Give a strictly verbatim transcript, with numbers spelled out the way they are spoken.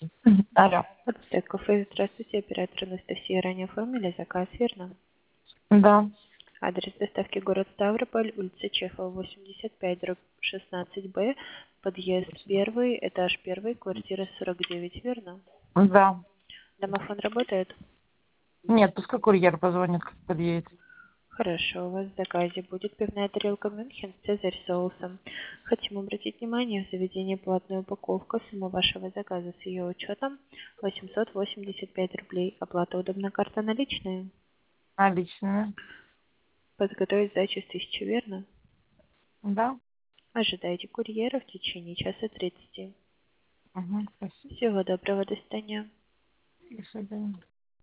Алло. Отстек кафе. Здравствуйте, оператор Анастасия. Ранее оформили заказ, верно? Да. Адрес доставки город Ставрополь, улица Чехова, восемьдесят пять, дробь шестнадцать Б, подъезд первый, этаж первый, квартира сорок девять, верно? Да. Домофон работает? Нет, пускай курьер позвонит, как подъедет. Хорошо, у вас в заказе будет пивная тарелка Мюнхен с цезарь соусом. Хотим обратить внимание, в заведении платная упаковка, сумма вашего заказа с ее учетом восемьсот восемьдесят пять рублей. Оплата удобна, карта наличная. Наличные. Подготовить сдачу с тысячи, верно? Да. Ожидайте курьера в течение часа тридцати. Угу. Спасибо. Всего доброго, до свидания. До свидания.